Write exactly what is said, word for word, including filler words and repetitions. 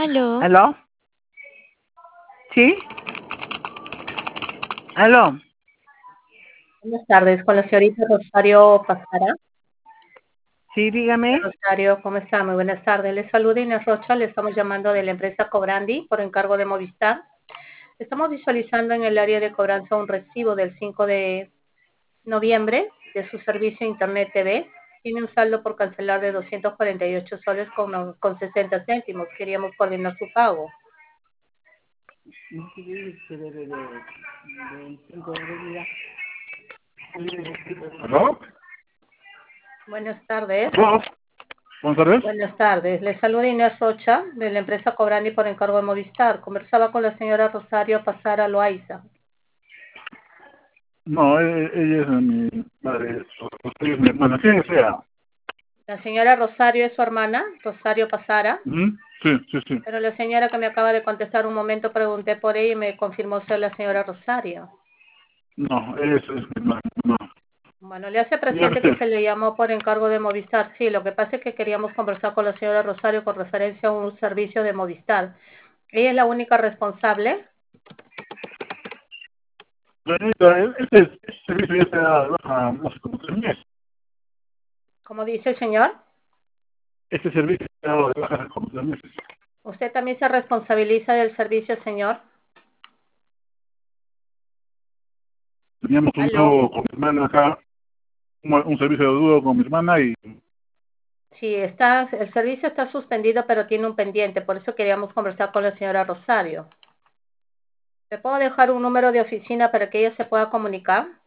Aló, ¿Aló? ¿Sí? ¿Aló? Buenas tardes, con la señorita Rosario Pasara. Sí, dígame. Rosario, ¿cómo está? Muy buenas tardes. Le saluda Inés Rocha, le estamos llamando de la empresa Cobrandi por encargo de Movistar. Estamos visualizando en el área de cobranza un recibo del cinco de noviembre de su servicio Internet T V. Tiene un saldo por cancelar de doscientos cuarenta y ocho soles con, con sesenta céntimos. Queríamos coordinar su pago. ¿Aló? Buenas tardes. ¿Aló? Buenas tardes. Buenas tardes. Le saluda Inés Rocha de la empresa Cobrandi por encargo de Movistar. Conversaba con la señora Rosario Pasara Loaiza. No, e- ella es mi madre, ella es mi hermana. ¿Quién sea? La señora Rosario es su hermana, Rosario Pasara, ¿Mm? Sí, sí, sí. pero la señora que me acaba de contestar un momento pregunté por ella y me confirmó ser la señora Rosario. No, ella es, es mi hermana. No. Bueno, le hace Dígame presente que usted. se le llamó por encargo de Movistar. Sí, lo que pasa es que queríamos conversar con la señora Rosario con referencia a un servicio de Movistar. ¿Ella es la única responsable? Señorita, este, este servicio ya se da de baja no sé, como tres meses. Como dice el señor, Este servicio se ha dado de baja hace como tres meses. ¿usted también se responsabiliza del servicio, señor? Teníamos un ¿Aló? dúo con mi hermana acá, un, un servicio de dúo con mi hermana y Sí, está, el servicio está suspendido, pero tiene un pendiente, por eso queríamos conversar con la señora Rosario. ¿Le puedo dejar un número de oficina para que ella se pueda comunicar?